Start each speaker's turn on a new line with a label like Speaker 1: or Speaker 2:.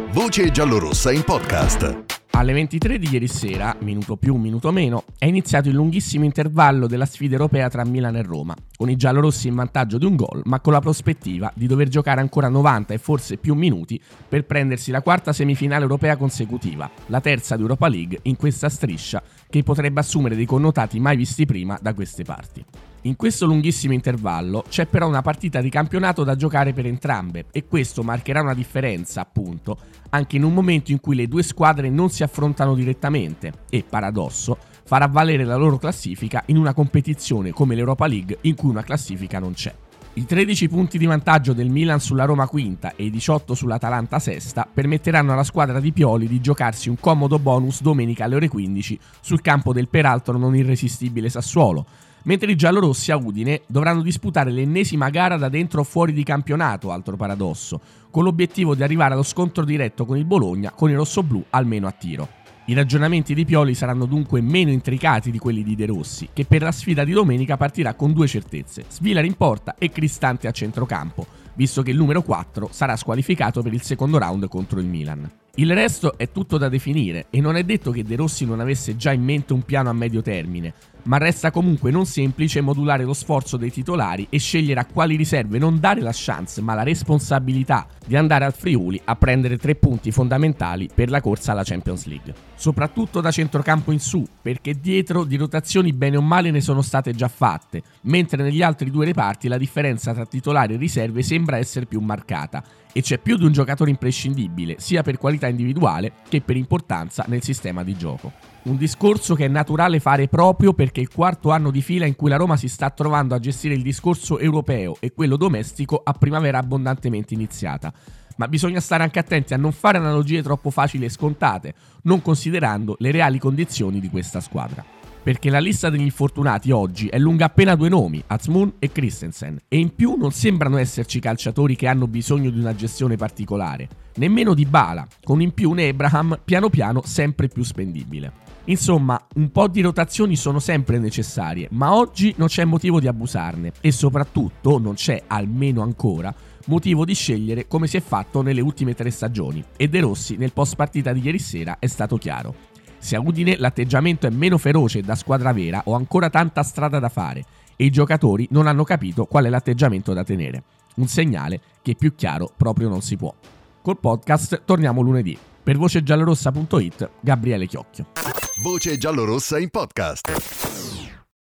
Speaker 1: Voce giallorossa in podcast.
Speaker 2: Alle 23 di ieri sera, minuto più, minuto meno, è iniziato il lunghissimo intervallo della sfida europea tra Milan e Roma, con i giallorossi in vantaggio di un gol, ma con la prospettiva di dover giocare ancora 90 e forse più minuti per prendersi la quarta semifinale europea consecutiva, la terza di Europa League in questa striscia che potrebbe assumere dei connotati mai visti prima da queste parti. In questo lunghissimo intervallo c'è però una partita di campionato da giocare per entrambe e questo marcherà una differenza, appunto, anche in un momento in cui le due squadre non si affrontano direttamente e, paradosso, farà valere la loro classifica in una competizione come l'Europa League in cui una classifica non c'è. I 13 punti di vantaggio del Milan sulla Roma quinta e i 18 sull'Atalanta sesta permetteranno alla squadra di Pioli di giocarsi un comodo bonus domenica alle ore 15 sul campo del peraltro non irresistibile Sassuolo, mentre i giallorossi a Udine dovranno disputare l'ennesima gara da dentro o fuori di campionato, altro paradosso, con l'obiettivo di arrivare allo scontro diretto con il Bologna con i rossoblù almeno a tiro. I ragionamenti di Pioli saranno dunque meno intricati di quelli di De Rossi, che per la sfida di domenica partirà con due certezze: Svilar in porta e Cristante a centrocampo, visto che il numero 4 sarà squalificato per il secondo round contro il Milan. Il resto è tutto da definire e non è detto che De Rossi non avesse già in mente un piano a medio termine, ma resta comunque non semplice modulare lo sforzo dei titolari e scegliere a quali riserve non dare la chance ma la responsabilità di andare al Friuli a prendere 3 punti fondamentali per la corsa alla Champions League. Soprattutto da centrocampo in su, perché dietro di rotazioni bene o male ne sono state già fatte, mentre negli altri due reparti la differenza tra titolari e riserve sembra essere più marcata e c'è più di un giocatore imprescindibile sia per qualità individuale che per importanza nel sistema di gioco. Un discorso che è naturale fare proprio perché è il quarto anno di fila in cui la Roma si sta trovando a gestire il discorso europeo e quello domestico a primavera abbondantemente iniziata. Ma bisogna stare anche attenti a non fare analogie troppo facili e scontate, non considerando le reali condizioni di questa squadra. Perché la lista degli infortunati oggi è lunga appena 2 nomi, Azmoun e Christensen, e in più non sembrano esserci calciatori che hanno bisogno di una gestione particolare, nemmeno Dybala, con in più un Abraham piano piano sempre più spendibile. Insomma, un po' di rotazioni sono sempre necessarie, ma oggi non c'è motivo di abusarne e soprattutto non c'è, almeno ancora, motivo di scegliere come si è fatto nelle ultime 3 stagioni e De Rossi nel post partita di ieri sera è stato chiaro. Se a Udine l'atteggiamento è meno feroce da squadra vera ho ancora tanta strada da fare e i giocatori non hanno capito qual è l'atteggiamento da tenere. Un segnale che più chiaro proprio non si può. Col podcast torniamo lunedì. Per vocegiallorossa.it, Gabriele Chiocchio.
Speaker 1: Voce giallorossa in podcast.